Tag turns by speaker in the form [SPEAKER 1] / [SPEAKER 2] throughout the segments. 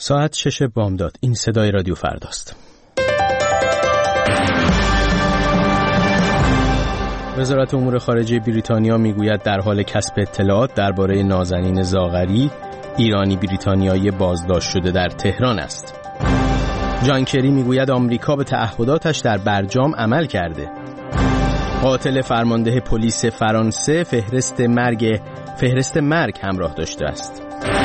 [SPEAKER 1] ساعت 6 بامداد. این صدای رادیو فرداست. وزارت امور خارجه بریتانیا میگوید در حال کسب اطلاعات درباره نازنین زاغری، ایرانی بریتانیایی بازداشت شده در تهران است. جان کری میگوید آمریکا به تعهداتش در برجام عمل کرده. قاتل فرمانده پلیس فرانسه فهرست مرگ همراه داشته است.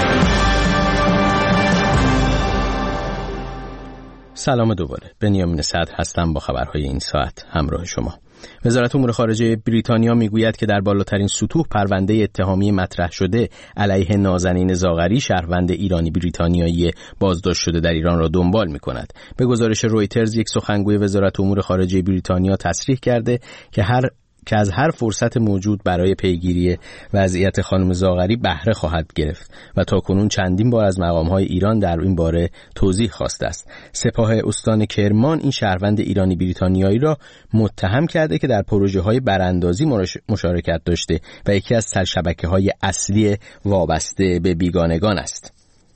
[SPEAKER 1] سلام دوباره. بنیامین صدر هستم با خبرهای این ساعت همراه شما. وزارت امور خارجه بریتانیا میگوید که در بالاترین سطوح پرونده اتهامی مطرح شده علیه نازنین زاغری، شهروند ایرانی بریتانیایی بازداشت شده در ایران را دنبال می‌کند. به گزارش رویترز، یک سخنگوی وزارت امور خارجه بریتانیا تصریح کرده که از هر فرصت موجود برای پیگیری وضعیت خانم زاغری بهره خواهد گرفت و تاکنون چندین بار از مقام‌های ایران در این باره توضیح خواسته است. سپاه استان کرمان این شهروند ایرانی بریتانیایی را متهم کرده که در پروژه‌های براندازی مشارکت داشته و یکی از سرشبکه‌های اصلی وابسته به بیگانگان است.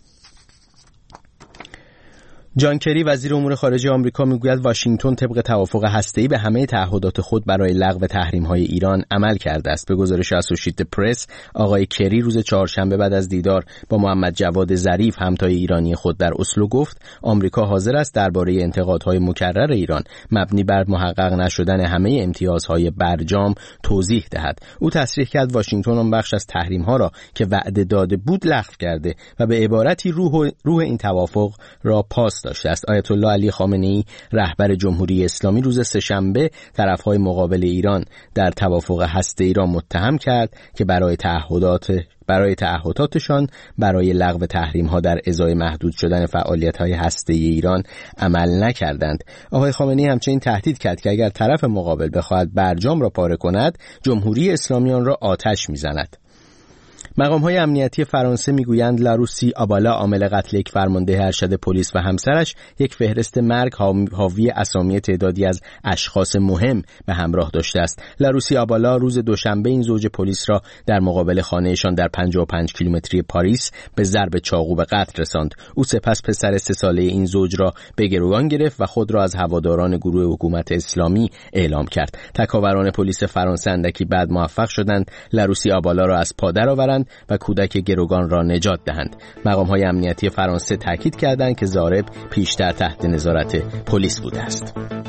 [SPEAKER 1] جان کری وزیر امور خارجه آمریکا میگوید واشنگتن طبق توافق هسته‌ای به همه تعهدات خود برای لغو تحریم‌های ایران عمل کرده است. به گزارش اسوشییتد پرس، آقای کری روز چهارشنبه بعد از دیدار با محمد جواد ظریف همتای ایرانی خود در اسلو گفت آمریکا حاضر است درباره انتقادهای مکرر ایران مبنی بر محقق نشدن همه امتیازهای برجام توضیح دهد. او تصریح کرد واشنگتن آن بخش از تحریم‌ها را که وعده داده بود لغو کرده و به عبارتی روح این توافق را پاس داشته است. آیت الله علی خامنه‌ای رهبر جمهوری اسلامی روز سه‌شنبه طرف‌های مقابل ایران در توافق هسته‌ای را متهم کرد که برای تعهداتشان برای لغو تحریم‌ها در ازای محدود شدن فعالیت‌های هسته‌ای ایران عمل نکردند. آقای خامنه‌ای همچنین تهدید کرد که اگر طرف مقابل بخواهد برجام را پاره کند، جمهوری اسلامی آن را آتش می‌زند. مقام‌های امنیتی فرانسه میگویند لاروسی آبالا، عامل قتل یک فرمانده ارشد پلیس و همسرش، یک فهرست مرگ حاوی اسامی تعدادی از اشخاص مهم به همراه داشته است. لاروسی آبالا روز دوشنبه این زوج پلیس را در مقابل خانه‌شان در 55 کیلومتری پاریس به ضرب چاقو به قتل رساند. او سپس پسر 3 ساله این زوج را به گروگان گرفت و خود را از هواداران گروه حکومت اسلامی اعلام کرد. تکاوران پلیس فرانسه اندکی بعد موفق شدند لاروسی آبالا را از پا درآورند و کودک گروگان را نجات دهند. مقام‌های امنیتی فرانسه تاکید کردند که ضارب پیشتر تحت نظارت پلیس بوده است.